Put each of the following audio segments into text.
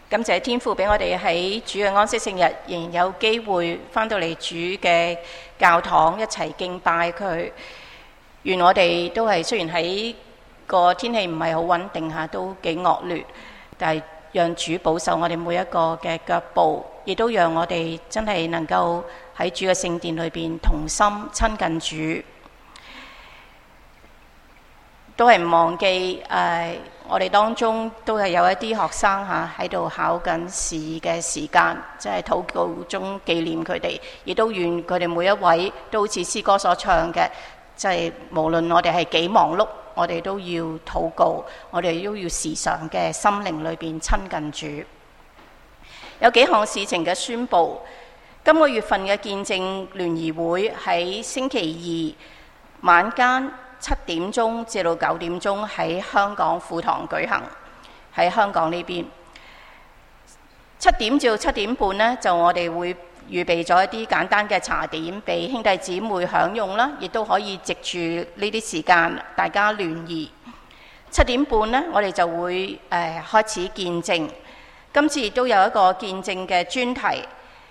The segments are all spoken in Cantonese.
感謝天父俾我哋喺主嘅安息聖日，仍然有機會返到嚟主嘅教堂一齊敬拜佢。願我哋都係雖然喺個天氣唔係好穩定下，都幾惡劣，但係讓主保守我哋每一個嘅腳步，亦都讓我哋真係能夠喺主嘅聖殿裏邊同心親近主。都係唔忘記我哋當中都係有一啲學生喺度考緊試嘅時間，即係禱告中紀念佢哋，亦都願佢哋每一位都好似詩歌所唱嘅，即係無論我哋係幾忙碌，我哋都要禱告，我哋都要時常嘅心靈裏邊親近主。有幾項事情嘅宣佈，今個月份嘅見證聯誼會喺星期二晚間7點鐘至到9點鐘喺香港富堂舉行，喺香港呢邊7點至到7點半呢，就我哋會預備咗一啲簡單嘅茶點俾兄弟姊妹享用啦，亦都可以藉住呢啲時間大家聯誼。7點半呢，我哋就會開始見證。今次亦都有一個見證嘅專題，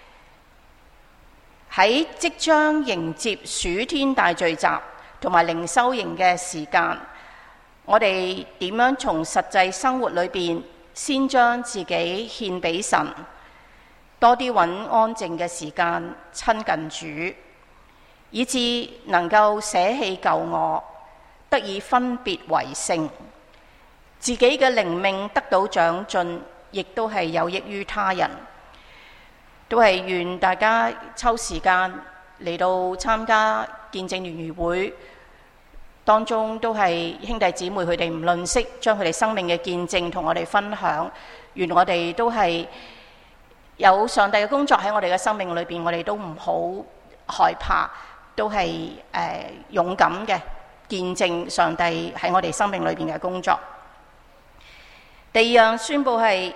喺即將迎接暑天大聚集同埋靈修營嘅時間，我哋點樣從實際生活裏邊先將自己獻俾神，多啲揾安靜嘅時間親近主，以致能夠捨棄舊我，得以分別為聖，自己嘅靈命得到長進，亦都係有益於他人。都係願大家抽時間嚟到參加見證聯誼會，當中都係兄弟姊妹佢哋唔吝嗇將佢哋生命嘅見證同我哋分享。願我哋都係有上帝嘅工作喺我哋嘅生命裏邊，我哋都唔好害怕，都係勇敢嘅見證上帝喺我哋生命裏邊嘅工作。第二樣宣佈係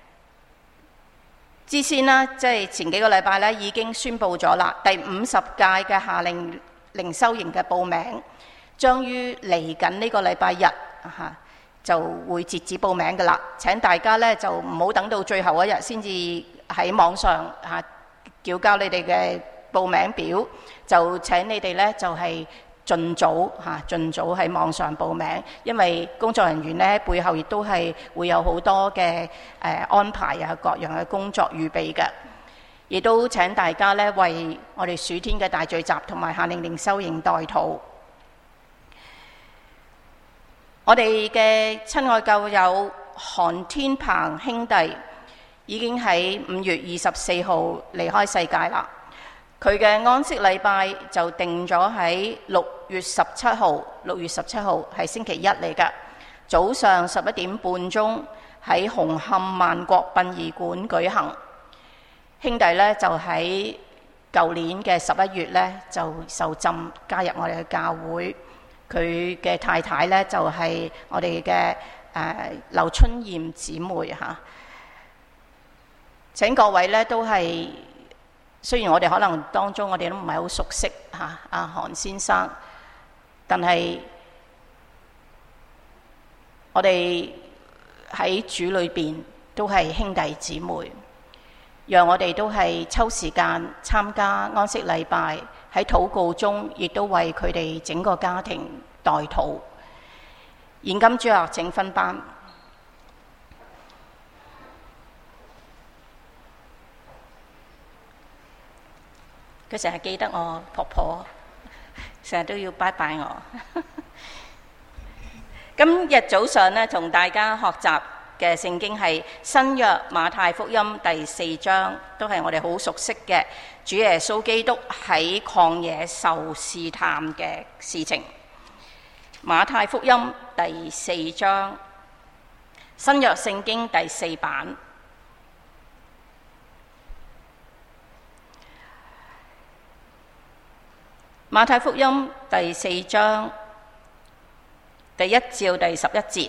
之前啦，即係前幾個禮拜咧已經宣佈咗啦，第50屆嘅夏令靈修營嘅報名將於嚟緊呢個禮拜日就會截止報名㗎啦。請大家咧就唔好等到最後一日先至喺網上繳交你哋嘅報名表，就請你哋咧就係盡早喺網上報名，因為工作人員咧背後亦都係會有好多嘅安排各樣嘅工作預備嘅，亦都請大家咧為我哋暑天嘅大聚集同埋夏令靈修營代禱。我哋嘅親愛教友韓天鵬兄弟已經喺5月24號離開世界啦。佢嘅安息禮拜就定咗喺6月17號，6月17號係星期一嚟㗎，早上11點半鐘喺紅磡萬國殯儀館舉行。兄弟咧就喺舊年嘅11月咧就受浸加入我哋嘅教會，佢嘅太太咧就係我哋嘅劉春燕姊妹請各位咧都係。雖然我哋可能當中我哋都唔係好熟悉阿韓先生，但係我哋喺主裏邊都係兄弟姊妹，讓我哋都係抽時間參加安息禮拜，喺禱告中亦都為佢哋整個家庭代禱。現今主日請分班。佢成日記得我婆婆，成日都要拜拜我。今日早上呢，同大家學習嘅聖經係新約馬太福音第4章，都係我哋好熟悉嘅主耶穌基督喺曠野受試探嘅事情。馬太福音第4章，新約聖經第4版。馬太福音第4章第1至第11節，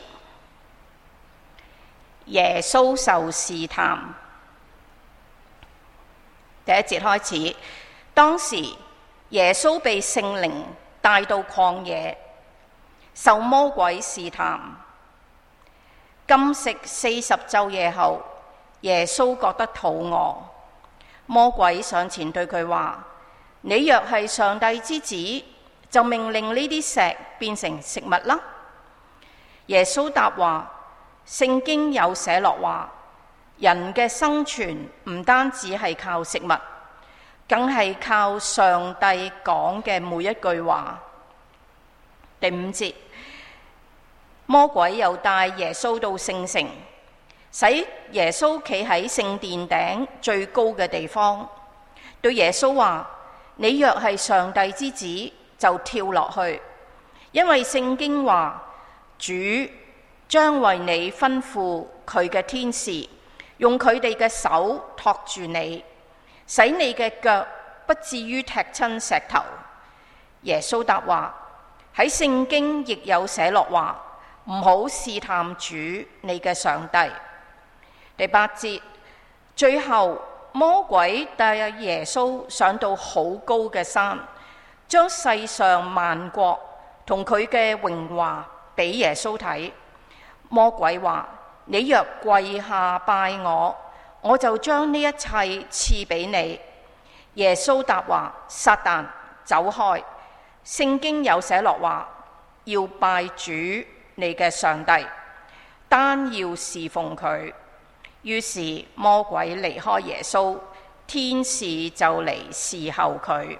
耶穌受試探。第1節開始，當時耶穌被聖靈帶到曠野，受魔鬼試探。禁食40晝夜後， 耶穌覺得肚餓，魔鬼上前對佢話：你若係上帝之子，就命令呢啲石變成食物啦。耶穌答話：聖經有寫落話，人嘅生存唔單止係靠食物，更係靠上帝講嘅每一句話。第5節，魔鬼又帶耶穌到聖城，使耶穌企喺聖殿頂最高嘅地方，對耶穌話：你若係上帝之子，就跳落去，因為聖經話，主將為你吩咐佢嘅天使，用佢哋嘅手托住你，使你嘅腳不至於踢親石頭。耶穌答話：喺聖經亦有寫落話，唔好試探主你嘅上帝。第8節，最後魔鬼帶耶穌上到好高嘅山，將世上萬國同佢嘅榮華俾耶穌睇。魔鬼話：你若跪下拜我，我就將呢一切賜俾你。耶穌答話：撒旦，走開！聖經有寫落話，要拜主你嘅上帝，單要侍奉佢。於是魔鬼離開耶穌，天使就嚟侍候佢。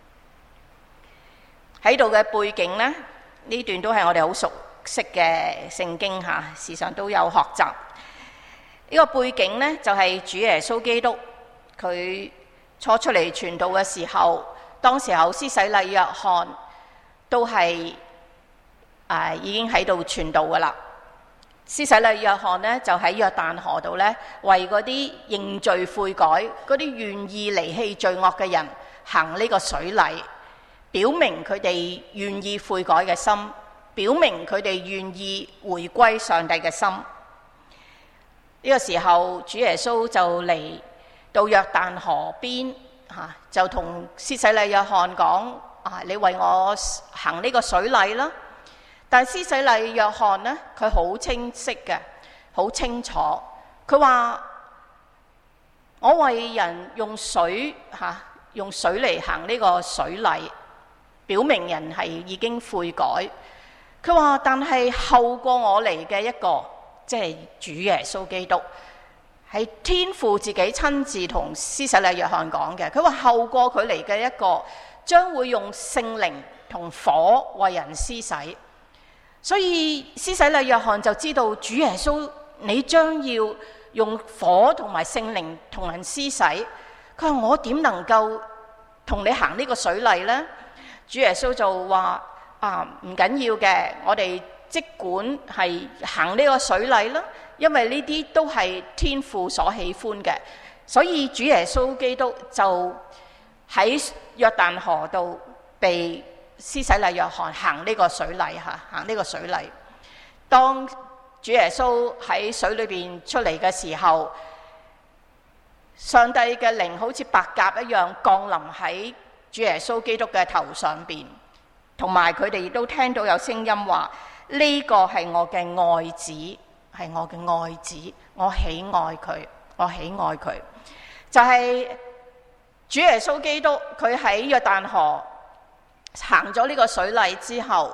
喺度嘅背景呢，呢段都係我哋好熟悉嘅聖經嚇，時常都有學習。呢個背景呢，就係主耶穌基督佢初出嚟傳道嘅時候，當時候施洗禮約翰都係已經喺度傳道噶啦。施洗禮約翰呢，就喺約旦河度呢，為嗰啲認罪悔改、嗰啲願意離棄罪惡嘅人行呢個水禮，表明佢哋願意悔改嘅心，表明佢哋願意回歸上帝嘅心。呢個時候，主耶穌就嚟到約旦河邊，就同施洗禮約翰講：你為我行呢個水禮啦。但施洗禮約翰呢，佢好清晰嘅，好清楚。佢話：我為人用水嚟行呢個水禮，表明人係已經悔改。佢話：但係後過我嚟嘅一個，即係主耶穌基督，係天父自己親自同施洗禮約翰講嘅。佢話後過佢嚟嘅一個，將會用聖靈同火為人施洗。所以施洗禮約翰就知道主耶穌你將要用火同埋聖靈同人施洗。佢話：我點能夠同你行呢個水禮呢？主耶穌就話：唔緊要嘅，我哋即管係行呢個水禮啦，因為呢啲都係天父所喜歡嘅。所以主耶穌基督就喺約旦河度被施洗禮約翰行呢個水禮嚇，行呢個水禮。當主耶穌喺水裏邊出嚟嘅時候，上帝嘅靈好似白鴿一樣降臨喺主耶穌基督嘅頭上邊，同埋佢哋亦都聽到有聲音話：呢個係我嘅愛子，係我嘅愛子，我喜愛佢，我喜愛佢。就係主耶穌基督，佢喺約旦河行咗呢個水禮之後，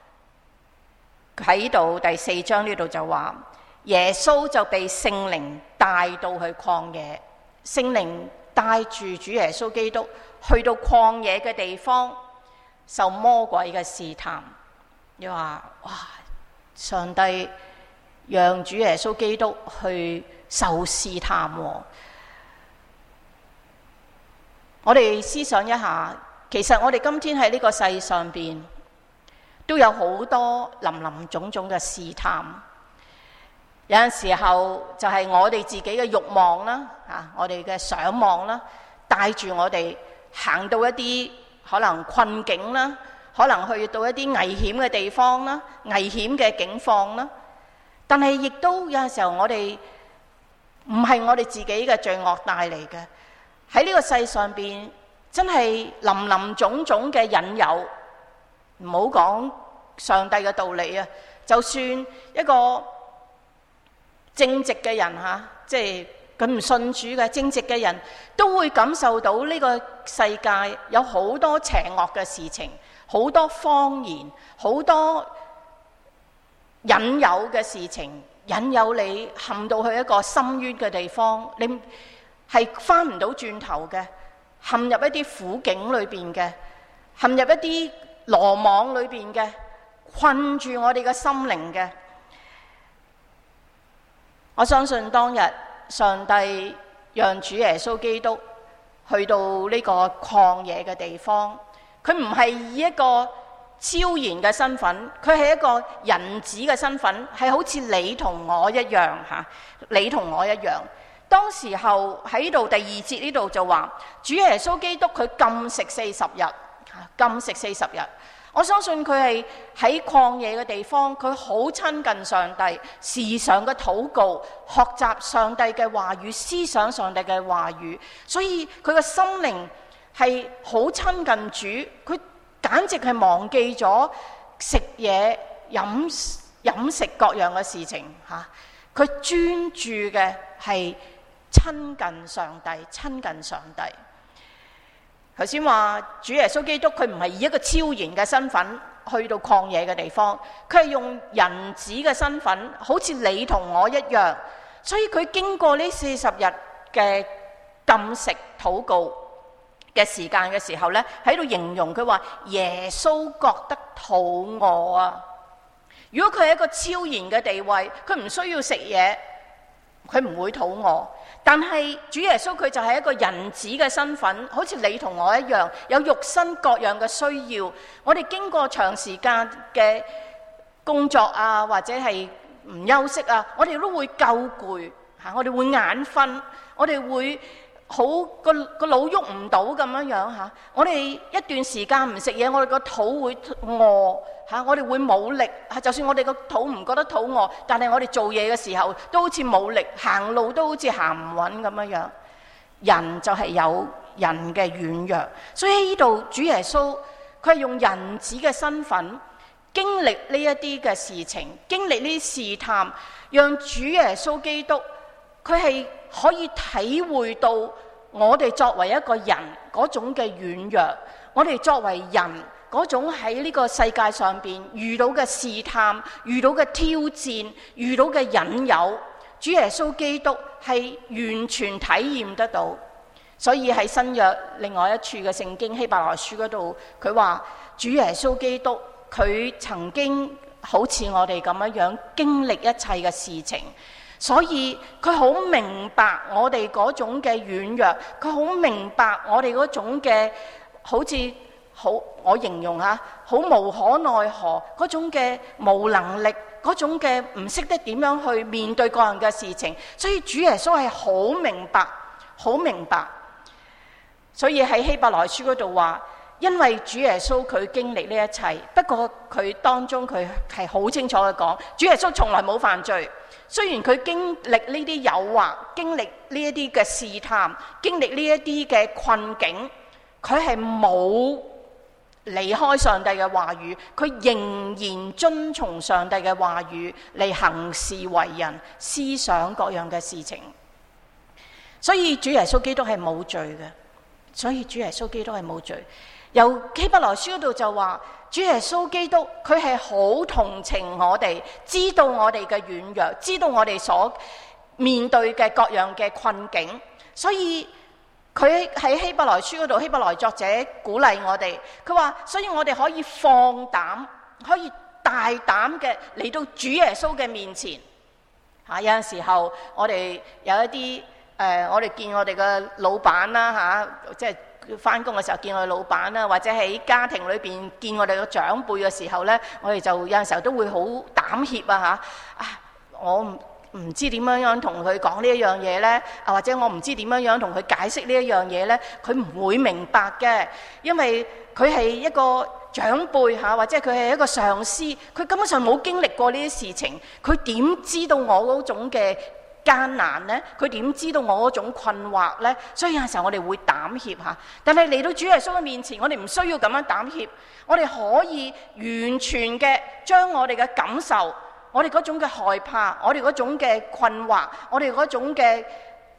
喺度第4章呢度就話，耶穌就被聖靈帶到去曠野，聖靈帶住主耶穌基督去到曠野嘅地方，受魔鬼嘅試探。你話哇，上帝讓主耶穌基督去受試探喎。我哋思想一下，其實我哋今天喺呢個世上邊都有好多林林種種嘅試探。有陣時候就係我哋自己嘅慾望啦，我哋嘅想望啦，帶住我哋行到一啲可能困境啦，可能去到一啲危險嘅地方啦，危險嘅境況啦。但係亦都有陣時候我哋唔係我哋自己嘅罪惡帶嚟嘅。喺呢個世上邊真係林林種種嘅引誘，唔好講上帝嘅道理啊，就算一個正直嘅人即係佢唔信主嘅正直嘅人都會感受到呢個世界有好多邪惡嘅事情，好多謊言，好多引誘嘅事情，引誘你陷到去一個深淵嘅地方，你係翻唔到轉頭嘅，陷入一啲苦境裏邊嘅，陷入一啲羅網裏邊嘅，困住我哋嘅心靈嘅。我相信當日上帝讓主耶穌基督去到呢個曠野嘅地方，佢唔係以一個超然嘅身份，佢係一個人子嘅身份，係好似你同我一樣嚇，你同我一樣。當時候喺度第二節呢度就話，主耶穌基督佢禁食40日，禁食40日。我相信佢係喺曠野嘅地方，佢好親近上帝，時常嘅禱告，學習上帝嘅話語，思想上帝嘅話語，所以佢嘅心靈係好親近主，佢簡直係忘記咗食嘢、飲食各樣嘅事情嚇，佢專注嘅係親近上帝，親近上帝。頭先話主耶穌基督佢唔係以一個超然嘅身份去到曠野嘅地方，佢係用人子嘅身份，好似你同我一樣。所以佢經過呢40日嘅禁食禱告嘅時間嘅時候呢，喺度形容佢話耶穌覺得肚餓啊！如果佢係一個超然嘅地位，佢唔需要食嘢，佢唔會肚餓。但係主耶穌佢就係一個人子嘅身份，好似你同我一樣，有肉身各樣嘅需要。我哋經過長時間嘅工作啊，或者係唔休息啊，我哋都會夠攰嚇，我哋會眼瞓，我哋會好個腦喐唔到咁樣嚇。我哋一段時間唔食嘢，我哋個肚會餓嚇，我哋會冇力嚇。就算我哋個肚唔覺得肚餓，但係我哋做嘢嘅時候都好似冇力，行路都好似行唔穩咁樣樣。人就係有人嘅軟弱，所以喺呢度主耶穌佢係用人子嘅身份經歷呢一啲嘅事情，經歷呢啲試探，讓主耶穌基督佢係可以體會到我哋作為一個人嗰種嘅軟弱，我哋作為人嗰種喺呢個世界上邊遇到嘅試探、遇到嘅挑戰、遇到嘅引誘，主耶穌基督係完全體驗得到。所以喺新約另外一處嘅聖經希伯來書嗰度，佢話主耶穌基督佢曾經好似我哋咁樣樣經歷一切嘅事情，所以佢好明白我哋嗰種嘅軟弱，佢好明白我哋嗰種嘅好似好，我形容下，好無可奈何嗰種嘅無能力，嗰種嘅唔識得點樣去面對各樣嘅事情。所以主耶穌係好明白，好明白。所以喺希伯來書嗰度話，因為主耶穌佢經歷呢一切，不過佢當中佢係好清楚嘅講，主耶穌從來冇犯罪。雖然佢經歷呢啲誘惑，經歷呢一啲嘅試探，經歷呢一啲嘅困境，佢係冇離開上帝嘅話語，佢仍然遵從上帝嘅話語嚟行事為人、思想各樣嘅事情。所以主耶穌基督係冇罪嘅，所以主耶穌基督係冇罪。由希伯來書嗰度就話，主耶穌基督佢係好同情我哋，知道我哋嘅軟弱，知道我哋所面對嘅各樣嘅困境，所以佢喺希伯來書嗰度，希伯來作者鼓勵我哋，佢話所以我哋可以放膽，可以大膽嘅嚟到主耶穌嘅面前。有陣時候我哋有一啲我哋見我哋嘅老闆啦即係返工嘅時候見我哋老闆啦，或者喺家庭裏邊見我哋嘅長輩嘅時候呢，我哋就有陣時候都會好膽怯我唔知點樣同佢講呢一樣嘢呢，或者我唔知點樣同佢解釋呢一樣嘢呢，佢唔會明白嘅，因為佢係一個長輩或者佢係一個上司，佢根本上冇經歷過呢啲事情，佢點知道我嗰種嘅艱難呢？佢點知道我嗰種困惑呢？所以有陣時候我哋會膽怯但係嚟到主耶穌嘅面前，我哋唔需要咁樣膽怯，我哋可以完全嘅將我哋嘅感受，我哋嗰種嘅害怕，我哋嗰種嘅困惑，我哋嗰種嘅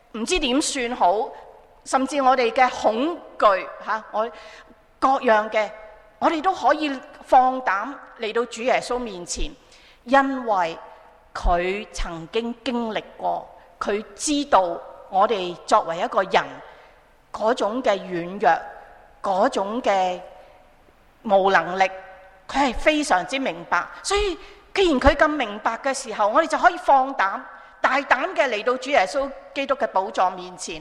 唔知點算好，甚至我哋嘅恐懼我各樣嘅，我哋都可以放膽嚟到主耶穌面前，因為佢曾經經歷過，佢知道我哋作為一個人嗰種嘅軟弱，嗰種嘅無能力，佢係非常之明白。所以既然佢咁明白嘅時候，我哋就可以放膽大膽嘅嚟到主耶穌基督嘅寶座面前，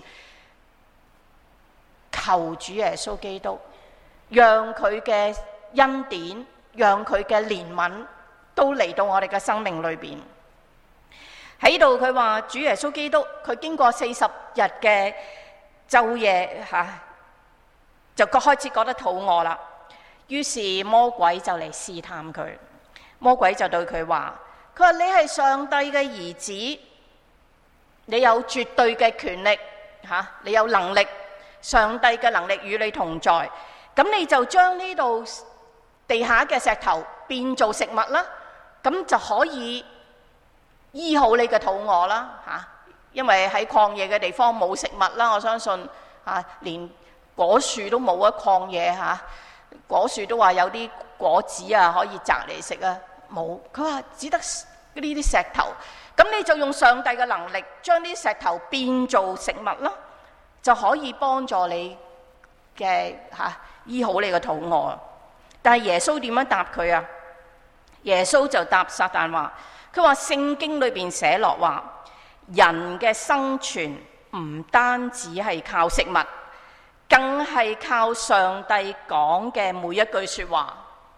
求主耶穌基督讓佢嘅恩典，讓佢嘅憐憫都嚟到我哋嘅生命裏邊。喺度佢話主耶穌基督佢經過40日嘅晝夜就開始覺得肚餓啦，於是魔鬼就嚟試探佢。魔鬼就對佢話你係上帝嘅兒子，你有絕對嘅權力你有能力，上帝嘅能力與你同在，咁你就將呢度地下嘅石頭變做食物啦，咁就可以醫好你嘅肚餓啦因為喺曠野嘅地方冇食物啦，我相信連果樹都冇曠野果樹都話有啲果子可以摘嚟食冇。佢話只得呢啲石頭，咁你就用上帝嘅能力將啲石頭變做食物啦，就可以幫助你嘅醫好你嘅肚餓。但係耶穌點樣答佢啊？耶穌就答撒旦話，佢話聖經裏邊寫落話，人嘅生存唔單止係靠食物，更係靠上帝講嘅每一句說話。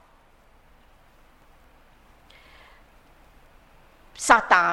撒旦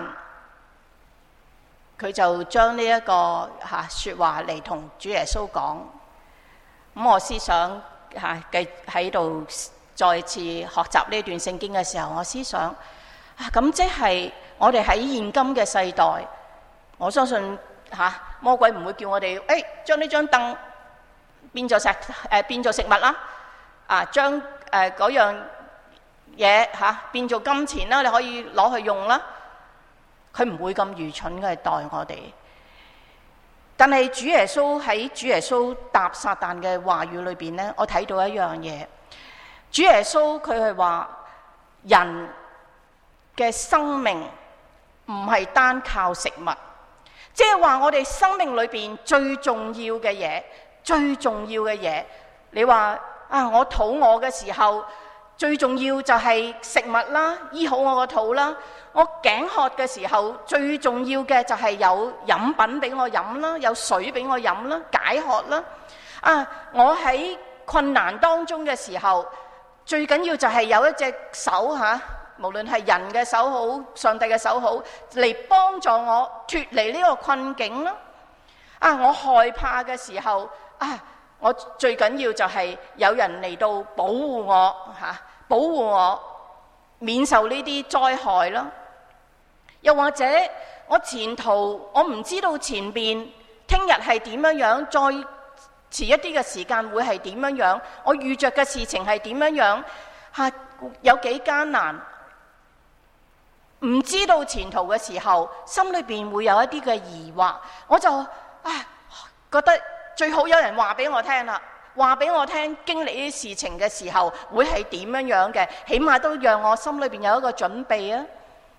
佢就將呢一個說話嚟同主耶穌講。咁我思想喺度再次學習呢段聖經嘅時候，我思想咁即係我哋喺現今嘅世代，我相信魔鬼唔會叫我哋將呢張凳變做食物啦，將嗰樣嘢變做金錢啦，你可以攞去用啦。佢唔會咁愚蠢嘅待我哋。但係主耶穌喺主耶穌答撒旦嘅話語裏邊呢，我睇到一樣嘢。主耶穌佢係話人嘅生命唔係單靠食物，即係話我哋生命裏邊最重要嘅嘢，最重要嘅嘢。你話我肚餓嘅時候，最重要就係食物啦，醫好我個肚啦。我頸渴嘅時候，最重要嘅就係有飲品俾我飲啦，有水俾我飲啦，解渴啦。我喺困難當中嘅時候，最緊要就係有一隻手無論係人嘅手好，上帝嘅手好，嚟幫助我脫離呢個困境啦。我害怕嘅時候，我最緊要就係有人嚟到保護我，保護我免受呢啲災害啦。又或者我前途我唔知道前邊聽日係點樣樣，再遲一啲嘅時間會係點樣樣，我遇着嘅事情係點樣樣，有幾艱難，唔知道前途嘅時候，心裏邊會有一啲嘅疑惑，我就覺得最好有人話俾我聽啦，話俾我聽經歷呢啲事情嘅時候會係點樣樣嘅，起碼都讓我心裏邊有一個準備啊。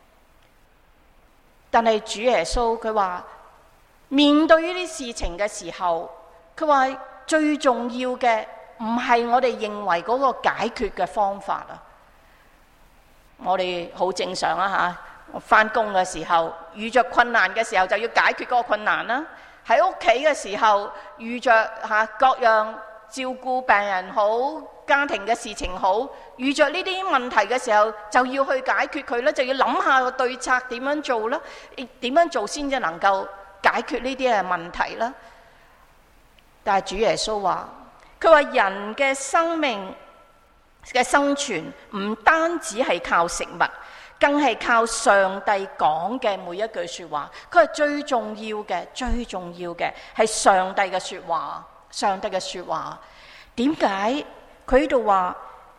但係主耶穌佢話面對呢啲事情嘅時候，佢話最重要嘅唔係我哋認為嗰個解決嘅方法啊。我哋好正常啊我返工嘅時候遇着困難嘅時候就要解決嗰個困難啦。喺屋企嘅時候遇着各樣照顧病人好，家庭嘅事情好，遇着呢啲問題嘅時候就要去解決佢啦，就要諗下個對策點樣做啦，點樣做先至能夠解決呢啲嘅問題啦。但係主耶穌話，佢話人嘅生命嘅生存唔單止係靠食物，更係靠上帝講嘅每一句說話。佢係最重要嘅，最重要嘅係上帝嘅說話。上帝嘅說話，點解佢呢度話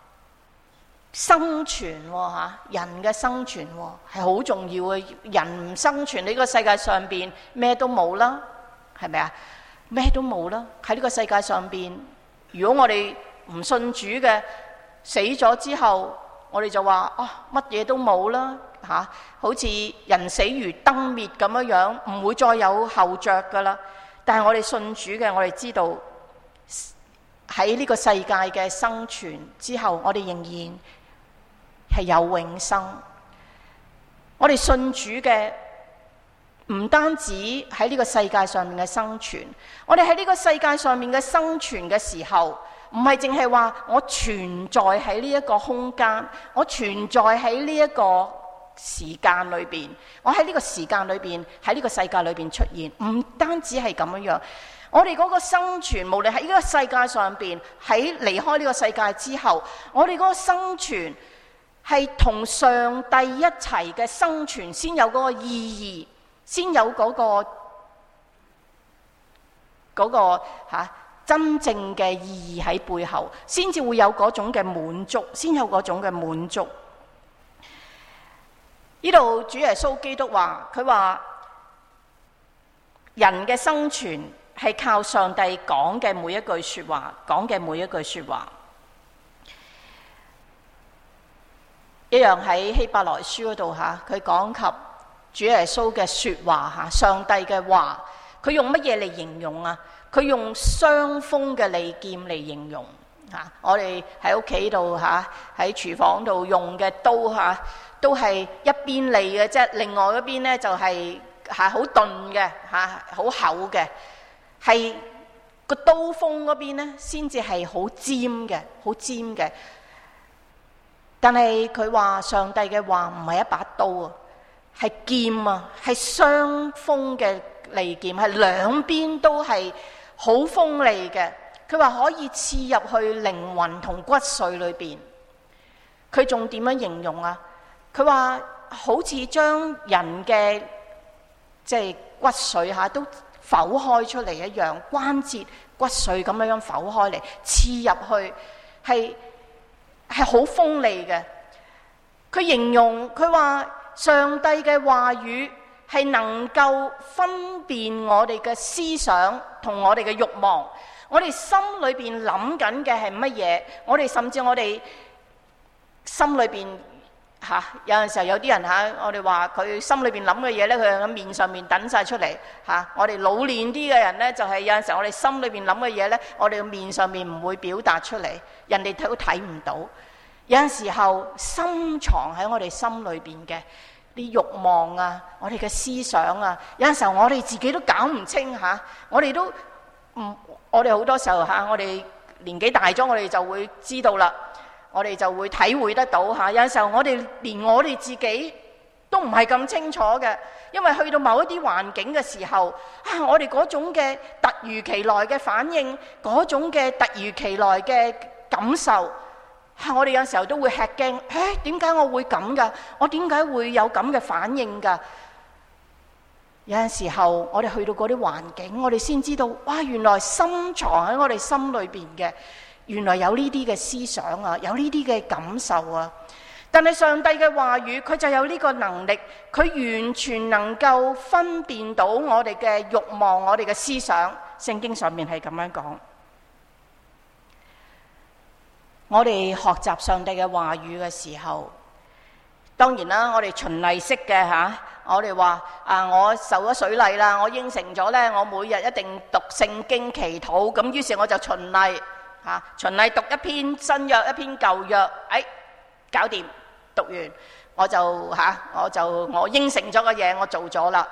生存人嘅生存係好重要嘅？人唔生存，呢個世界上邊咩都冇啦。 係咪啊？咩都冇啦，喺呢個世界上邊。如果我哋唔信主嘅，死咗之後，我哋就話乜嘢都冇啦嚇，好似人死如燈滅咁樣樣，唔會再有後着噶啦。但係我哋信主嘅，我哋知道喺呢個世界嘅生存之後，我哋仍然係有永生。我哋信主嘅唔單止喺呢個世界上面嘅生存，我哋喺呢個世界上面嘅生存嘅時候，唔係淨係話我存在喺呢一個空間，我存在喺呢一個時間裏邊，我喺呢個時間裏邊，喺呢個世界裏邊出現，唔單止係咁樣樣。我哋嗰個生存，無論喺呢個世界上邊，喺離開呢個世界之後，我哋嗰個生存係同上帝一齊嘅生存，先有嗰個意義，先有嗰個真正嘅意義喺背後，先至會有嗰種嘅滿足，先有嗰種嘅滿足。呢度主耶穌基督話，佢話人嘅生存係靠上帝講嘅每一句說話，講嘅每一句說話。一樣喺希伯來書嗰度佢講及主耶穌嘅說話上帝嘅話，佢用乜嘢嚟形容啊？佢用雙鋒嘅利劍嚟形容我哋喺屋企度喺廚房度用嘅刀都係一邊利嘅啫，另外嗰邊咧就係好鈍嘅好厚嘅，係個刀鋒嗰邊咧先至係好尖嘅，好尖嘅。但係佢話上帝嘅話唔係一把刀啊，係劍啊，係雙鋒嘅利劍，係兩邊都係好鋒利嘅。佢話可以刺入去靈魂同骨髓裏邊。佢仲點樣形容啊？佢話好似將人嘅骨髓都剖開出嚟一樣，關節骨髓咁樣剖開嚟，刺入去係好鋒利嘅。佢形容佢話上帝嘅話語係能夠分辨我哋嘅思想同我哋嘅慾望，我哋心裏邊諗緊嘅係乜嘢，我哋甚至我哋心裏邊有陣時候有啲人我哋話佢心裏邊諗嘅嘢咧，佢喺面上面等晒出嚟我哋老練啲嘅人咧，就係有陣時候我哋心裏邊諗嘅嘢咧，我哋嘅面上面唔會表達出嚟，人哋都睇唔到。有陣時候深藏喺我哋心裏邊嘅啲慾望啊，我哋嘅思想啊，有陣時候我哋自己都搞唔清我哋都我哋好多時候我哋年紀大咗，我哋就會知道啦，我哋就會體會得到有陣時候我哋連我哋自己都唔係咁清楚嘅，因為去到某一啲環境嘅時候我哋嗰種嘅突如其來嘅反應，嗰種嘅突如其來嘅感受我哋有時候都會吃驚，點解我會咁噶？我點解會有咁嘅反應噶？有陣時候我哋去到嗰啲環境，我哋先知道，哇！原來深藏喺我哋心裏邊嘅，原來有呢啲嘅思想啊，有呢啲嘅感受啊。但係上帝嘅話語，佢就有呢個能力，佢完全能夠分辨到我哋嘅慾望，我哋嘅思想。聖經上面係咁樣講。我哋學習上帝嘅話語嘅時候，當然啦，我哋循例式嘅我哋話我受咗水禮啦，我應承咗咧，我每日一定讀聖經祈禱，咁於是我就循例循例讀一篇新約，一篇舊約，搞掂，讀完我應承咗嘅嘢我做咗啦，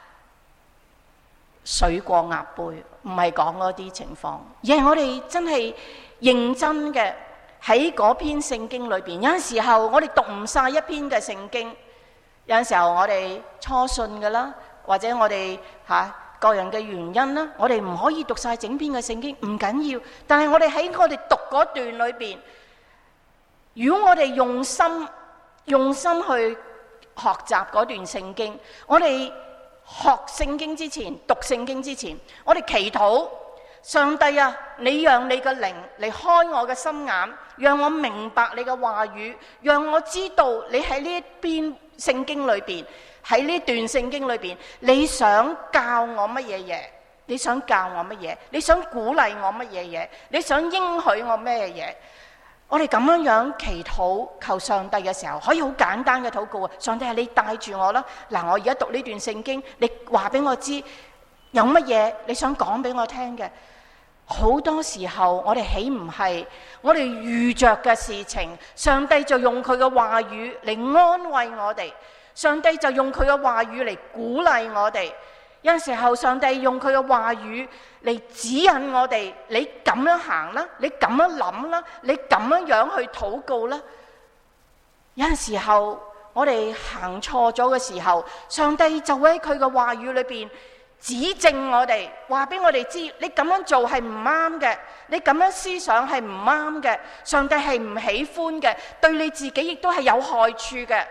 水過鴨背，唔係講嗰啲情況，而係我哋真係認真嘅。喺嗰篇聖經裏邊，有陣時候我哋讀唔晒一篇嘅聖經，有陣時候我哋初信嘅啦，或者我哋個人嘅原因啦，我哋唔可以讀晒整篇嘅聖經，唔緊要。但係我哋喺我哋讀嗰段裏邊，如果我哋用心去學習嗰段聖經，我哋學聖經之前，讀聖經之前，我哋祈禱。上帝啊，你讓你嘅靈嚟開我嘅心眼，讓我明白你嘅話語，讓我知道你喺呢一篇聖經裏邊，喺呢段聖經裏邊，你想教我乜嘢嘢？ 你想教我乜嘢？你想鼓勵我乜嘢嘢？你想應許我咩嘢？我哋咁樣祈禱求上帝嘅時候，可以好簡單嘅禱告啊！上帝係你帶住我啦。嗱，我而家讀呢段聖經，你話俾我知有乜嘢你想講俾我聽嘅。好多時候我哋豈唔係我哋遇着嘅事情，上帝就用佢嘅話語嚟安慰我哋，上帝就用佢嘅話語嚟鼓勵我哋。有陣時候上帝用佢嘅話語嚟指引我哋，你咁樣行啦，你咁樣諗啦，你咁樣去禱告啦。有陣時候我哋行錯咗嘅時候，上帝就會喺佢嘅話語裏邊指正我哋，話俾我哋知，你咁樣做係唔啱嘅，你咁樣思想係唔啱嘅，上帝係唔喜歡嘅，對你自己亦都係有害處嘅。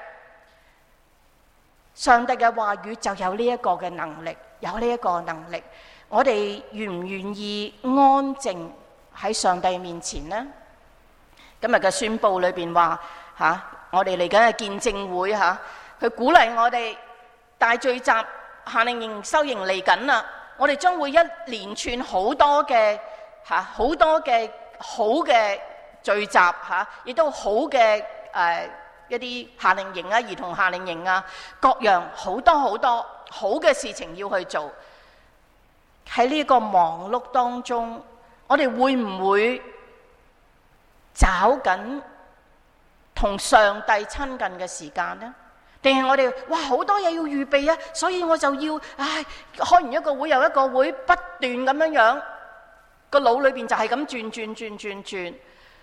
上帝嘅話語就有呢一個嘅能力，有呢一個能力。我哋願唔願意安靜喺上帝面前呢？今日嘅宣佈裏邊話我哋嚟緊嘅見證會佢鼓勵我哋大聚集夏令營修營嚟緊啦。我哋將會一連串好多嘅好嘅聚集亦都好嘅一啲夏令營兒童夏令營各樣好多好嘅事情要去做。喺呢個忙碌當中，我哋會唔會找緊同上帝親近嘅時間呢？定係我哋好多嘢要預備所以我就要開完一個會又一個會，不斷咁樣個腦裏邊就係咁轉。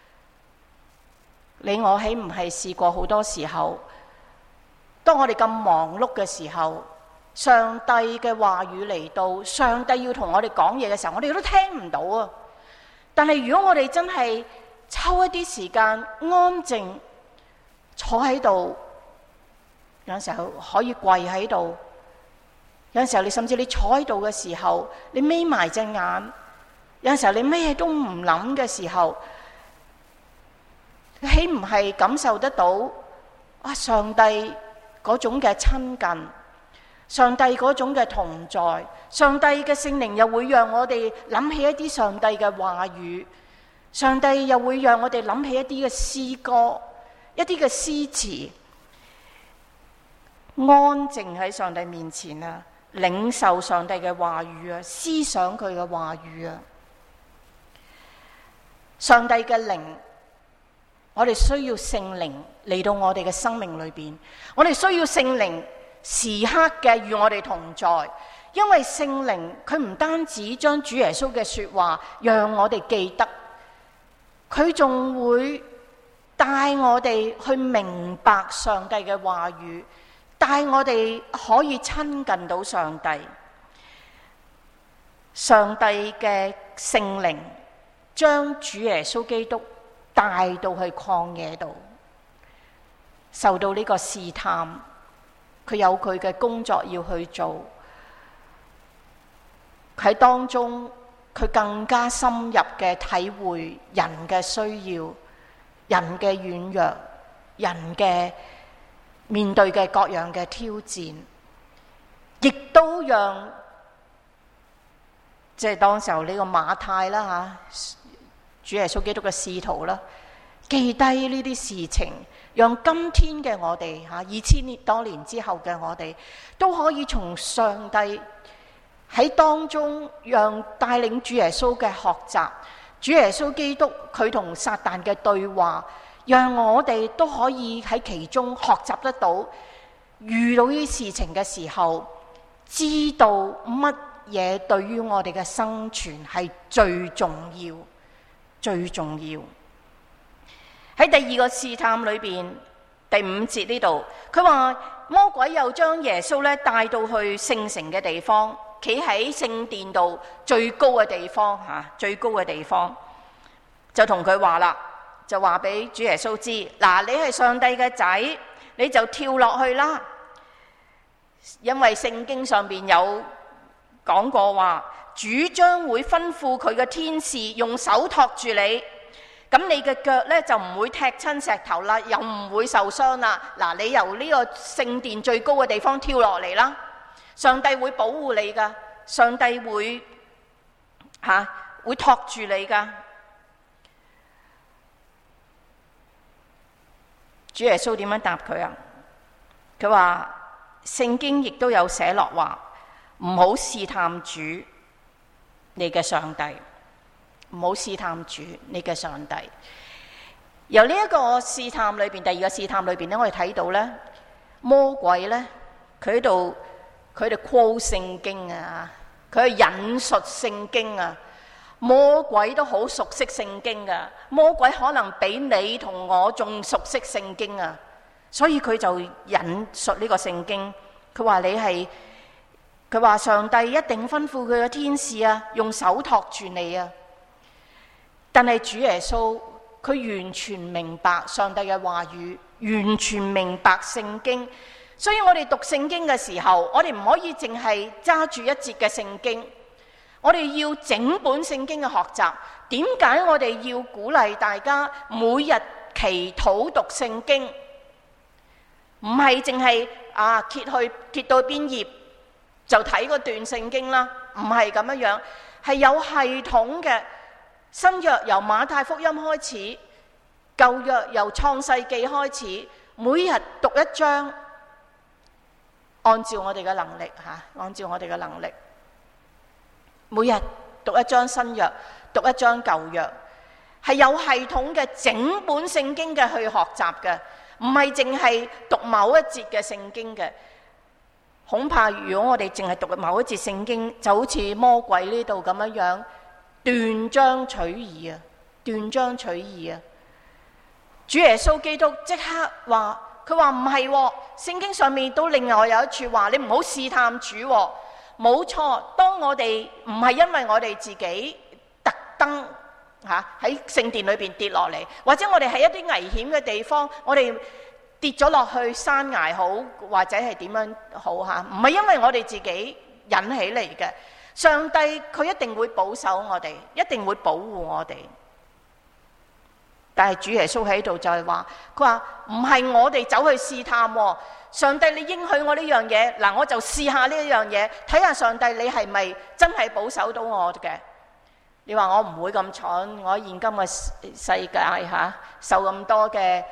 你我豈唔係試過好多時候，當我哋咁忙碌嘅時候，上帝嘅話語嚟到，上帝要同我哋講嘢嘅時候，我哋都聽唔到啊！但係如果我哋真係抽一啲時間安靜坐喺度，有陣時候可以跪喺度，有陣時候你甚至你坐喺度嘅時候，你眯埋隻眼，有陣時候你咩都唔諗嘅時候，豈唔係感受得到上帝嗰種嘅親近，上帝嗰種嘅同在，上帝嘅聖靈又會讓我哋諗起一啲上帝嘅話語，上帝又會讓我哋諗起一啲嘅詩歌，一啲嘅詩詞，安靜喺上帝面前領受上帝嘅話語思想佢嘅話語上帝嘅靈，我哋需要聖靈嚟到我哋嘅生命裏邊，我哋需要聖靈時刻嘅與我哋同在，因為聖靈佢唔單止將主耶穌嘅說話讓我哋記得，佢仲會帶我哋去明白上帝嘅話語，帶我哋可以親近到上帝。上帝嘅聖靈將主耶穌基督帶到去曠野度，受到呢個試探，佢有佢嘅工作要去做，喺當中佢更加深入嘅體會人嘅需要，人嘅軟弱，人嘅面對嘅各樣嘅挑戰，亦都讓即係當時候呢個馬太啦主耶穌基督嘅使徒啦，記低呢啲事情，讓今天嘅我哋2000多年之後嘅我哋，都可以從上帝喺當中，讓帶領主耶穌嘅學習，主耶穌基督佢同撒旦嘅對話，讓我哋都可以喺其中學習得到，遇到呢啲事情嘅時候，知道乜嘢對於我哋嘅生存係最重要。最重要。喺第二個試探裏邊，第5節呢度，佢話魔鬼又將耶穌咧帶到去聖城嘅地方，企喺聖殿度最高嘅地方最高嘅地方，就同佢話啦，就話俾主耶穌知，嗱，你係上帝嘅仔，你就跳落去啦，因為聖經上邊有講過話，主將會吩咐佢嘅天使用手托住你，咁你嘅腳咧就唔會踢親石頭啦，又唔會受傷啦。嗱，你由呢個聖殿最高嘅地方跳落嚟啦，上帝會保護你噶，上帝會會托住你噶。主耶穌點樣答佢啊？佢話聖經亦都有寫落話，唔好試探主你嘅上帝，唔好試探主你嘅上帝。由呢一個試探裏邊，第二個試探裏邊咧，我哋睇到咧，魔鬼咧，佢喺度quote聖經啊，佢引述聖經啊。魔鬼都好熟悉聖經噶，魔鬼可能比你同我仲熟悉聖經啊，所以佢就引述呢個聖經。佢話上帝一定吩咐佢嘅天使啊，用手托住你啊。但係主耶穌佢完全明白上帝嘅話語，完全明白聖經，所以我哋讀聖經嘅時候，我哋唔可以淨係揸住一節嘅聖經。我哋要整本聖經嘅學習。點解我哋要鼓勵大家每日祈禱讀聖經？唔係淨係揭到邊頁就睇嗰段聖經啦，唔係咁樣，係有系統嘅。新約由馬太福音開始，舊約由創世記開始，每日讀一章，按照我哋嘅能力按照我哋嘅能力。每日讀一章新約，讀一章舊約，係有系統嘅整本聖經嘅去學習嘅，唔係淨係讀某一節嘅聖經嘅。恐怕如果我哋淨係讀某一節聖經，就好似魔鬼呢度咁樣斷章取義啊，斷章取義啊！主耶穌基督即刻話，佢話唔係，聖經上面都另外有一處話，你唔好試探主。冇錯，當我哋唔係因為我哋自己特登喺聖殿裏邊跌落嚟，或者我哋喺一啲危險嘅地方，我哋跌咗落去山崖好，或者係點樣好唔係因為我哋自己引起嚟嘅。上帝佢一定會保守我哋，一定會保護我哋。但係主耶穌喺度就係話，佢話唔係我哋走去試探。上帝你應許我呢樣嘢，嗱我就試下呢一樣嘢，睇下上帝你係咪真係保守到我嘅。你話我唔會咁蠢，我喺現今嘅世界受咁多嘅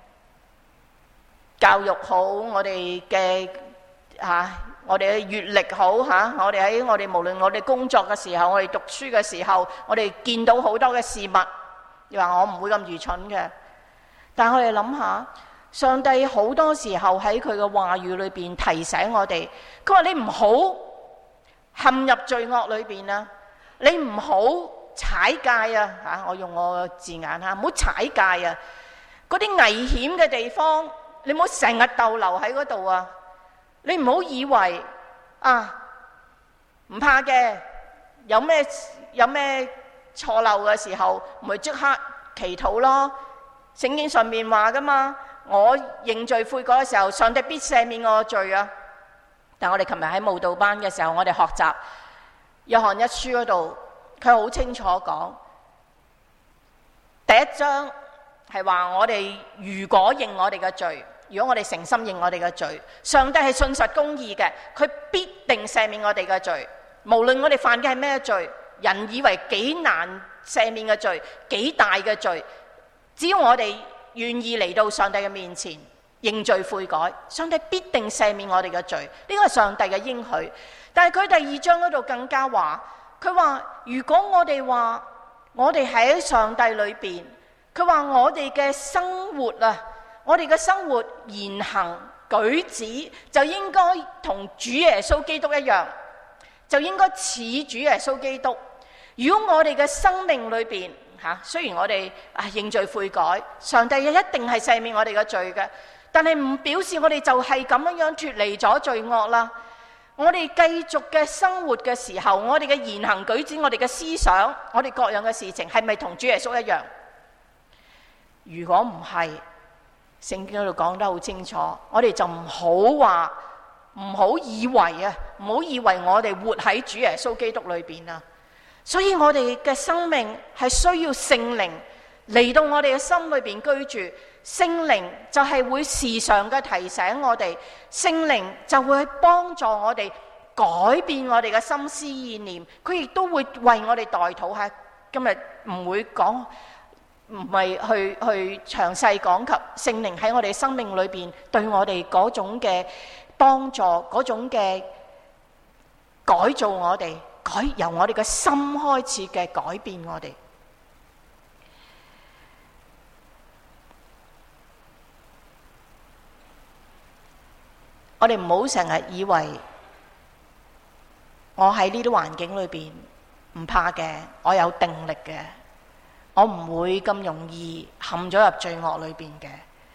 教育好，我哋嘅我哋嘅閱歷好我哋喺我哋無論我哋工作嘅時候，我哋讀書嘅時候，我哋見到好多嘅事物。你話我唔會咁愚蠢嘅，但係我哋諗下。上帝好多時候喺佢嘅話語裏邊提醒我哋，佢話你唔好陷入罪惡裏邊啊，你唔好踩界啊，我用我字眼唔好踩界啊，嗰啲危險嘅地方，你唔好成日逗留喺嗰度啊，你唔好以為唔怕嘅，有咩錯漏嘅時候，咪即刻祈禱咯。聖經上面話噶嘛。我認罪悔改嘅時候，上帝必赦免我嘅罪啊！但我哋琴日喺慕道班嘅時候，我哋學習約翰一書嗰度，佢好清楚講，第一章係話我哋如果認我哋嘅罪，如果我哋誠心認我哋嘅罪，上帝係信實公義嘅，佢必定赦免我哋嘅罪，無論我哋犯嘅係咩罪，人以為幾難赦免嘅罪，幾大嘅罪，只要我哋願意嚟到上帝嘅面前認罪悔改，上帝必定赦免我哋嘅罪，呢個係上帝嘅應許。但係佢第二章嗰度更加話，佢話如果我哋話我哋喺上帝裏邊，佢話我哋嘅生活我哋嘅生活言行舉止就應該同主耶穌基督一樣，就應該似主耶穌基督。如果我哋嘅生命裏邊雖然我哋認罪悔改，上帝一定係赦免我哋嘅罪嘅，但係唔表示我哋就係咁樣脫離咗罪惡啦。我哋繼續嘅生活嘅時候，我哋嘅言行舉止，我哋嘅思想，我哋各樣嘅事情，係咪同主耶穌一樣？如果唔係，聖經嗰度講得好清楚，我哋就唔好以為我哋活喺主耶穌基督裏邊啊。所以我哋嘅生命係需要聖靈嚟到我哋嘅心裏邊居住，聖靈就係會時常嘅提醒我哋，聖靈就會去幫助我哋改變我哋嘅心思意念，佢亦都會為我哋代禱。喺今日唔會講，唔係去詳細講及聖靈喺我哋生命裏邊對我哋嗰種嘅幫助，嗰種嘅改造我哋，由我哋嘅心開始嘅改變我哋。我哋唔好成日以為我喺呢啲環境裏邊唔怕嘅，我有定力嘅，我唔會咁容易陷咗入罪惡裏邊嘅。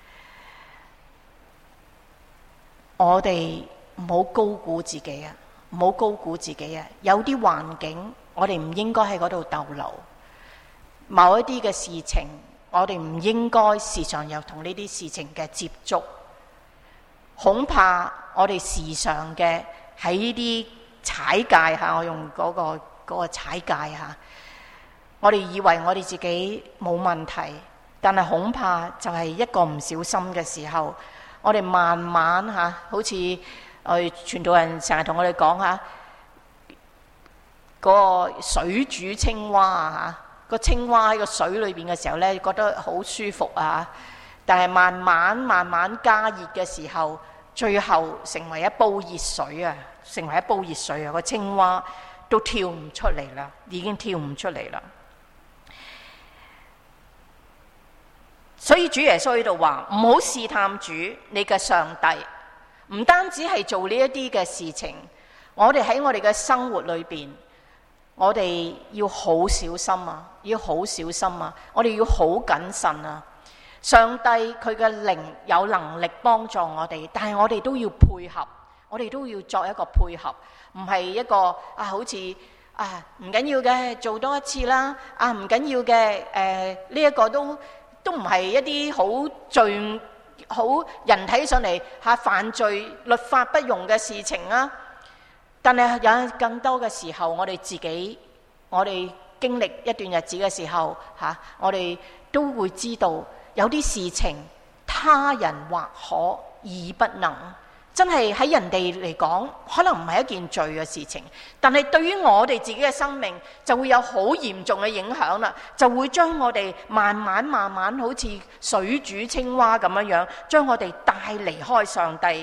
我哋唔好高估自己啊！唔好高估自己啊！有啲環境我哋唔應該喺嗰度逗留，某一啲嘅事情我哋唔應該時常有同呢啲事情嘅接觸。恐怕我哋時常嘅喺呢啲踩界下，我用嗰個踩界下，我哋以為我哋自己冇問題，但係恐怕就係一個唔小心嘅時候，我哋慢慢好似傳道人成日同我哋講嗰個水煮青蛙啊，個青蛙喺個水裏邊嘅時候呢，覺得好舒服啊，但係慢慢加熱嘅時候，最後成為一煲熱水啊！個青蛙都跳唔出嚟啦，已經跳唔出嚟啦。所以主耶穌喺度話：唔好試探主你嘅上帝，唔單止係做呢一啲嘅事情，我哋喺我哋嘅生活裏邊，我哋要好小心啊！我哋要好謹慎啊！上帝佢嘅靈有能力幫助我哋，但係我哋都要配合，我哋都要作一個配合，唔係一個好似唔緊要嘅，做多一次啦，唔緊要嘅，呢一個都唔係一啲好人睇上嚟犯罪律法不容嘅事情啊。但係有更多嘅時候，我哋經歷一段日子嘅時候我哋都會知道。有啲事情他人或可而不能，真係喺人哋嚟講可能唔係一件罪嘅事情，但係對於我哋自己嘅生命就會有好嚴重嘅影響啦，就會將我哋慢慢好似水煮青蛙咁樣將我哋帶離開上帝。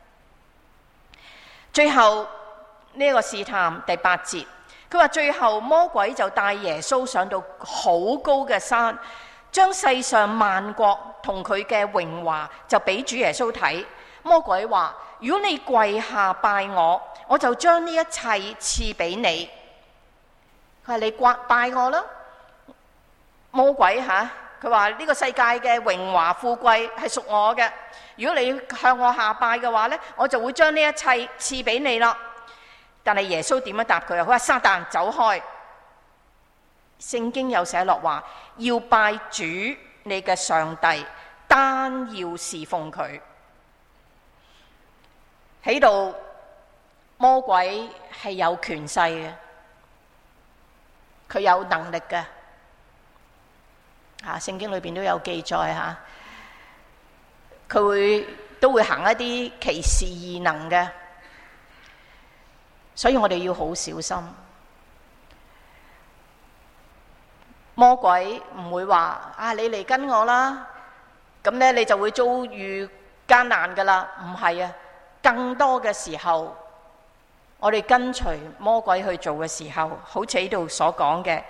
最後呢個試探第8節，佢話最後魔鬼就帶耶穌上到好高嘅山，將世上萬國同佢嘅榮華就俾主耶穌睇。魔鬼話：如果你跪下拜我，我就將呢一切賜俾你。佢話你拜我啦。魔鬼佢話呢個世界嘅榮華富貴係屬我嘅，如果你向我下拜嘅話呢，我就會將呢一切賜俾你啦。但係耶穌點樣答佢啊？佢話：撒旦走開。聖經有寫落話，要拜主你嘅上帝，單要侍奉佢。喺度魔鬼係有權勢嘅，佢有能力嘅。聖經裏邊都有記載佢都會行一啲奇事異能嘅，所以我哋要好小心。魔鬼唔會話你嚟跟我啦，咁咧你就會遭遇艱難噶啦。唔係啊，更多嘅時候，我哋跟隨魔鬼去做嘅時候，好似喺度所講嘅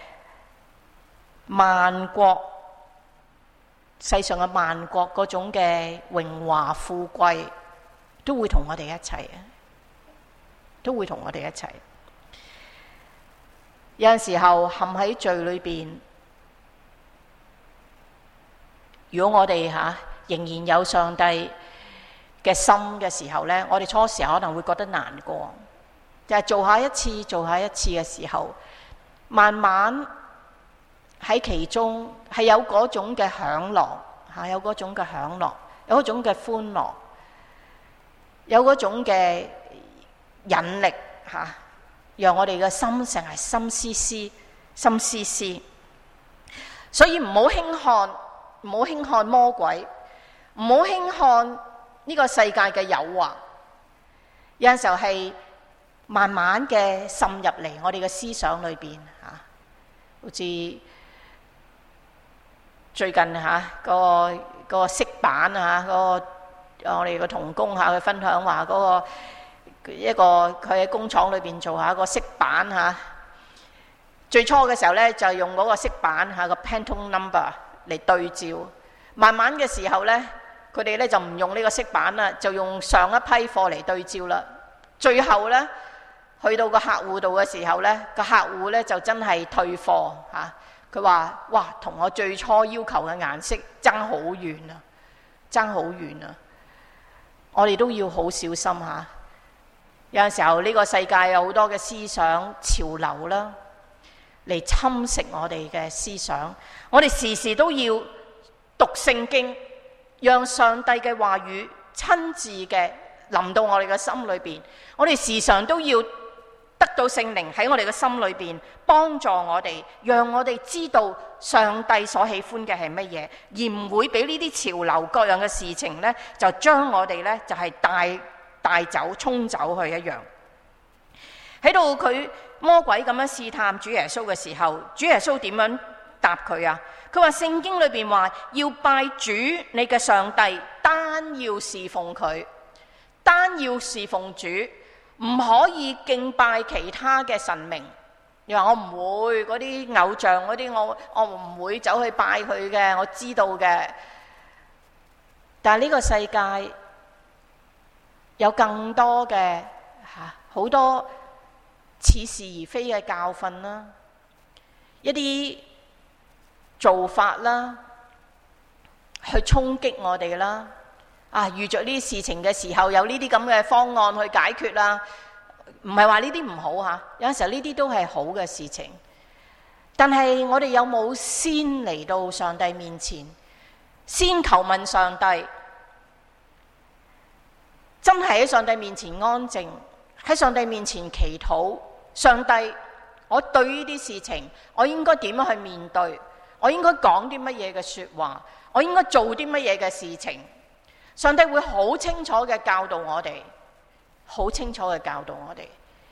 萬國，世上嘅萬國嗰種嘅榮華富貴，都會同我哋一齊啊，都會同我哋一齊。有陣時候陷喺罪裏邊。如果我哋仍然有上帝嘅心嘅時候呢，我哋初時可能會覺得難過，就係做下一次嘅時候，慢慢喺其中係有嗰種嘅享樂，有嗰種嘅享樂，有嗰種嘅歡樂，有嗰種嘅引力讓我哋嘅心成係心思思，所以唔好輕看魔鬼，唔好輕看呢個世界嘅誘惑。有陣時候係慢慢嘅滲入嚟我哋嘅思想裏邊嚇，好似最近個色板我哋個同工佢分享話一個佢喺工廠裏邊做一個色板最初嘅時候咧就用嗰個色板個 Pantone number 嚟對照，慢慢嘅時候咧佢哋咧就唔用呢個色板啦，就用上一批貨嚟對照啦。最後咧去到個客戶度嘅時候咧，個客戶咧就真係退貨佢話：哇，同我最初要求嘅顏色爭好遠啊，爭好遠啊！我哋都要好小心有陣時候呢個世界有好多嘅思想潮流啦，嚟侵蝕我哋嘅思想。我哋時時都要讀聖經，讓上帝嘅話語親自嘅臨到我哋嘅心裏邊。我哋時常都要得到聖靈喺我哋嘅心裏邊幫助我哋，讓我哋知道上帝所喜歡嘅係乜嘢，而唔會俾呢啲潮流各樣嘅事情呢，就將我哋呢就係帶走沖走去一樣。喺度佢魔鬼咁樣試探主耶穌嘅時候，主耶穌點樣答佢啊？佢話聖經裏邊話要拜主你嘅上帝，單要侍奉佢，單要侍奉主，唔可以敬拜其他嘅神明。你話我唔會嗰啲偶像嗰啲，我唔會走去拜佢嘅，我知道嘅。但係呢個世界有更多嘅好多似是而非嘅教訓啦，一啲做法啦，去衝擊我哋啦。遇着呢啲事情嘅時候，有呢啲咁嘅方案去解決啦。唔係話呢啲唔好有陣時候呢啲都係好嘅事情。但係我哋有冇先嚟到上帝面前，先求問上帝？真係喺上帝面前安靜，喺上帝面前祈禱。上帝，我對呢啲事情，我應該點樣去面對？我應該講啲乜嘢嘅說話？我應該做啲乜嘢嘅事情？上帝會好清楚嘅教導我哋，好清楚嘅教導我哋。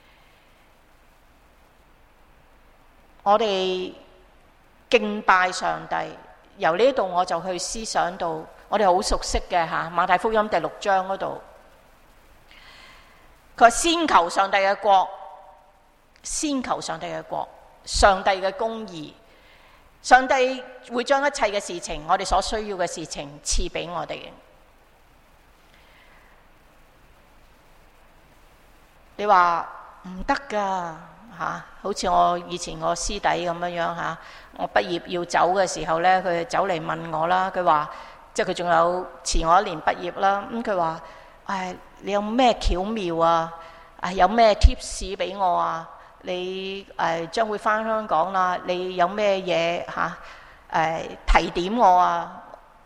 我哋敬拜上帝，由呢度我就去思想到我哋好熟悉嘅馬太福音第6章嗰度，佢話先求上帝嘅國，先求上帝嘅國，上帝嘅公義，上帝會將一切嘅事情，我哋所需要嘅事情賜俾我哋。你話唔得噶好似我以前我師弟咁樣我畢業要走嘅時候呢，佢走嚟問我啦，佢話即係佢仲有遲我1年畢業啦，咁佢話你有咩巧妙有咩 tips 俾我啊？你將會返香港啦，你有咩嘢提點我啊？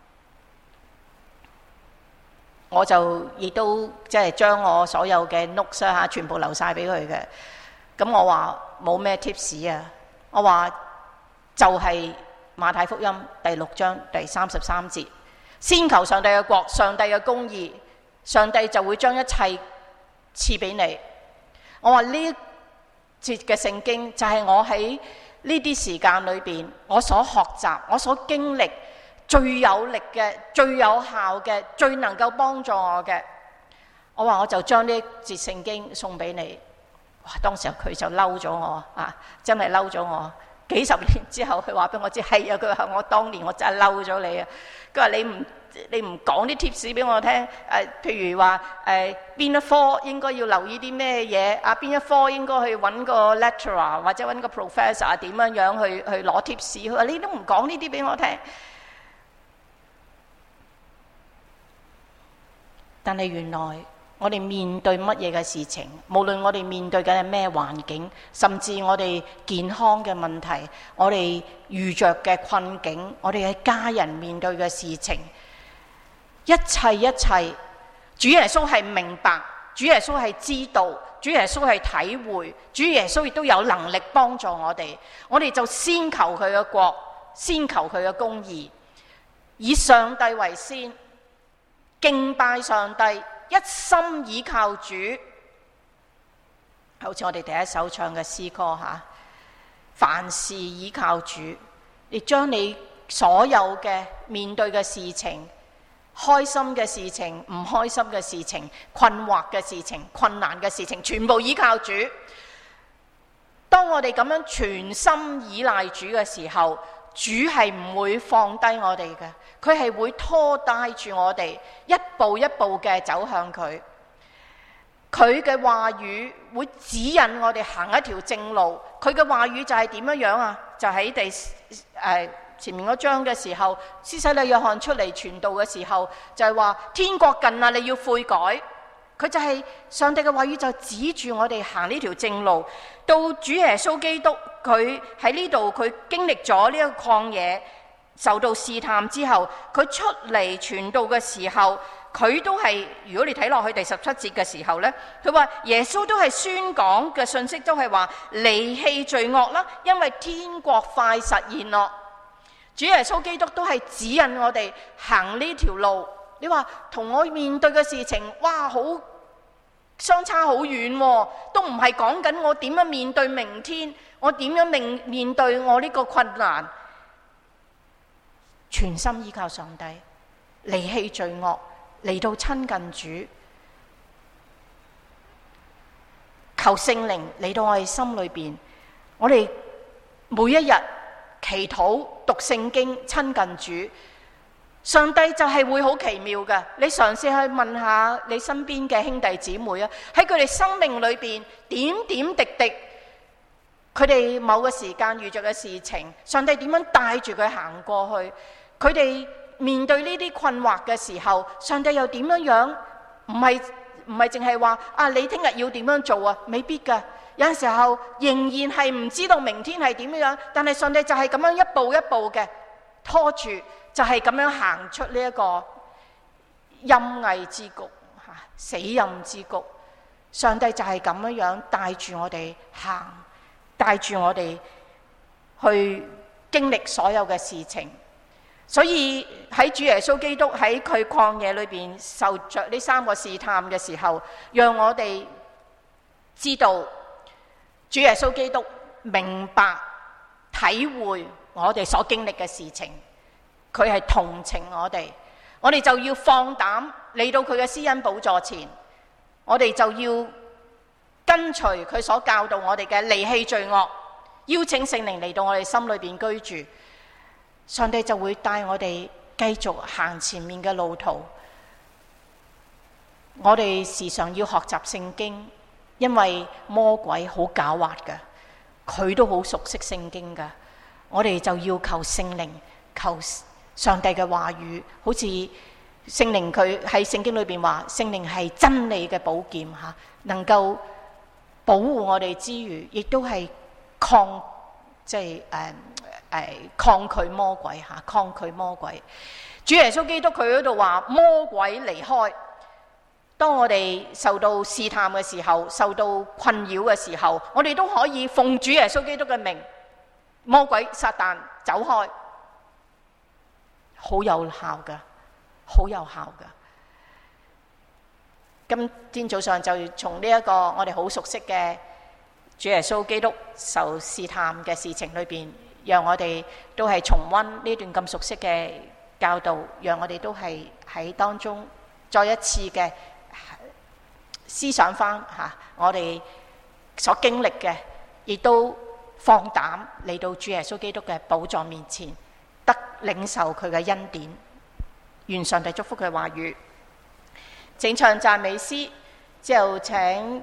我就亦都即係將我所有嘅 notes 全部留晒俾佢嘅。咁我話冇咩 tips 啊，我話就係馬太福音第6章第33節，先求上帝嘅國，上帝嘅公義，上帝就會將一切賜俾你。我話呢一節嘅聖經就係我喺呢啲時間裏邊我所學習，我所經歷最有力嘅、最有效嘅、最能夠幫助我嘅。我話我就將呢節聖經送俾你。哇！當時佢就嬲咗我真係嬲咗我。幾十年之後，佢話俾我知係啊，佢話我當年我真係嬲咗你啊。佢話你唔講啲 tips 俾我聽，譬如話邊一科應該要留意啲咩嘢邊一科應該去揾個 lecturer 或者揾個 professor 點樣去攞 tips。佢話你都唔講呢啲俾我聽。但係原來我哋面對乜嘢嘅事情，無論我哋面對緊係咩環境，甚至我哋健康嘅問題，我哋遇着嘅困境，我哋嘅家人面對嘅事情，一切，主耶穌係明白，主耶穌係知道，主耶穌係體會，主耶穌亦都有能力幫助我哋。我哋就先求佢嘅國，先求佢嘅公義，以上帝為先，敬拜上帝，一心倚靠主好似我哋第一首唱嘅詩歌吓，凡事倚靠主，你將你所有嘅面對嘅事情，開心嘅事情、唔開心嘅事情、困惑嘅事情、困難嘅事情，全部倚靠主。當我哋咁樣全心倚賴主嘅時候，主係唔會放低我哋嘅，佢係會拖帶住我哋一步一步嘅走向佢。佢嘅話語會指引我哋行一條正路。佢嘅話語就係點樣樣啊？就喺前面嗰章嘅時候，施洗禮約翰出嚟傳道嘅時候，就係話天國近啦，你要悔改。佢就係上帝嘅話語，就指住我哋行呢條正路。到主耶穌基督，佢喺呢度，佢經歷咗呢一個曠野，受到試探之後，佢出嚟傳道嘅時候，佢都係，如果你睇落去第17節嘅時候呢，佢話耶穌都係宣講嘅信息，都係話離棄罪惡啦，因為天國快實現咯。主耶穌基督都係指引我哋行呢條路。你話同我面對嘅事情，哇，好相差好遠喎，都唔係講緊我點樣面對明天，我點樣面對我呢個困難，全心依靠上帝，離棄罪惡，嚟到親近主，求聖靈嚟到我哋心裏邊，我哋每一日祈禱、讀聖經、親近主。上帝就係會好奇妙嘅。你嘗試去問下你身邊嘅兄弟姊妹啊，喺佢哋生命裏邊點點滴滴，佢哋某個時間遇着嘅事情，上帝點樣帶住佢行過去？佢哋面對呢啲困惑嘅時候，上帝又點樣樣？唔係淨係話啊，你聽日要點樣做啊？未必噶。有陣時候仍然係唔知道明天係點樣，但係上帝就係咁樣一步一步嘅拖住。就係咁樣行出呢一個陰翳之谷，死蔭之谷。上帝就係咁樣帶住我哋行，帶住我哋去經歷所有嘅事情。所以喺主耶穌基督喺佢曠野裏邊受着呢3個試探嘅時候，讓我哋知道主耶穌基督明白體會我哋所經歷嘅事情。佢係同情我哋，我哋就要放膽嚟到佢嘅施恩寶座前，我哋就要跟隨佢所教導我哋嘅離棄罪惡，邀請聖靈嚟到我哋心裏邊居住，上帝就會帶我哋繼續行前面嘅路途。我哋時常要學習聖經，因為魔鬼好狡猾嘅，佢都好熟悉聖經噶。我哋就要求聖靈，求上帝嘅話語，好似聖靈佢喺聖經裏邊話，聖靈係真理嘅寶劍吓，能夠保護我哋之餘，亦都係抗拒魔鬼吓，抗拒魔鬼。主耶穌基督佢嗰度話魔鬼離開。當我哋受到試探嘅時候，受到困擾嘅時候，我哋都可以奉主耶穌基督嘅名，魔鬼撒旦走開。好有效噶，好有效噶。今天早上就從呢一個我哋好熟悉嘅主耶穌基督受試探嘅事情裏邊，讓我哋都係重溫呢段咁熟悉嘅教導，讓我哋都係喺當中再一次嘅思想翻我哋所經歷嘅，亦都放膽嚟到主耶穌基督嘅寶座面前，得領受佢嘅恩典。願上帝祝福佢話語。請唱讚美詩之後，請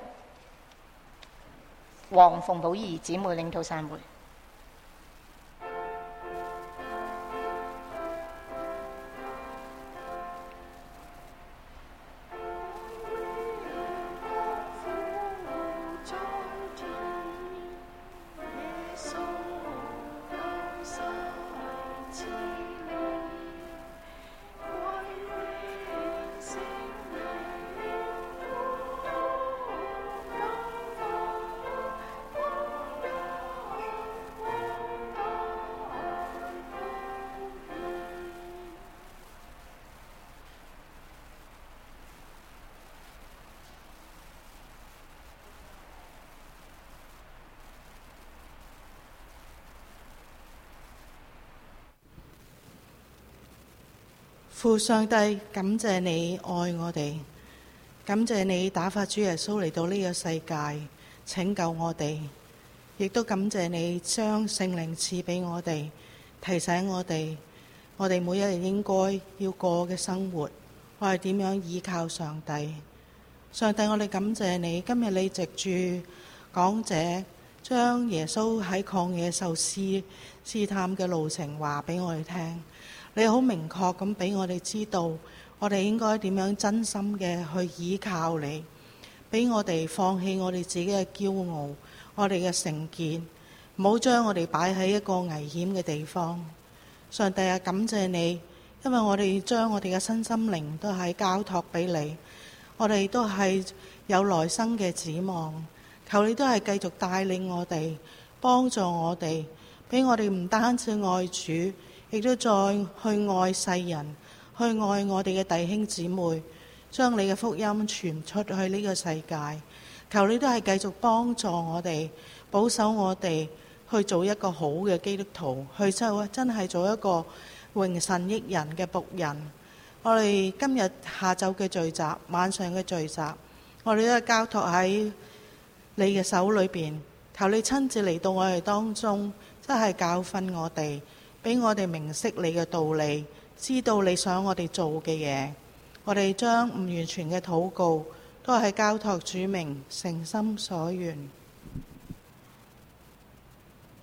黃鳳寶儀姊妹領導散會。 父上帝，感謝你愛我哋，感謝你打發主耶穌嚟到呢個世界拯救我哋，亦都感謝你將聖靈賜俾我哋，提醒我哋每一日應該要過嘅生活，我係點樣依靠上帝。上帝，我哋感謝你，今日你藉住講者將耶穌喺曠野受試探嘅路程話俾我哋聽，你好明確咁俾我哋知道，我哋應該點樣真心嘅去依靠你，俾我哋放棄我哋自己嘅驕傲，我哋嘅成見，唔好將我哋擺喺一個危險嘅地方。上帝啊，感謝你，因為我哋將我哋嘅身心靈都係交託俾你，我哋都係有來生嘅指望，求你都係繼續帶領我哋，幫助我哋，俾我哋唔單止愛主，亦都再去愛世人，去愛我哋嘅弟兄姊妹，將你嘅福音傳出去呢個世界。求你都係繼續幫助我哋，保守我哋去做一個好嘅基督徒，去真係做一個榮神益人嘅僕人。我哋今日下晝嘅聚集，晚上嘅聚集，我哋都係交託喺你嘅手裏邊，求你親自嚟到我哋當中，真係教訓我哋，俾我哋明晰你嘅道理，知道你想我哋做嘅嘢。我哋將唔完全嘅禱告都係交託主名，誠心所願。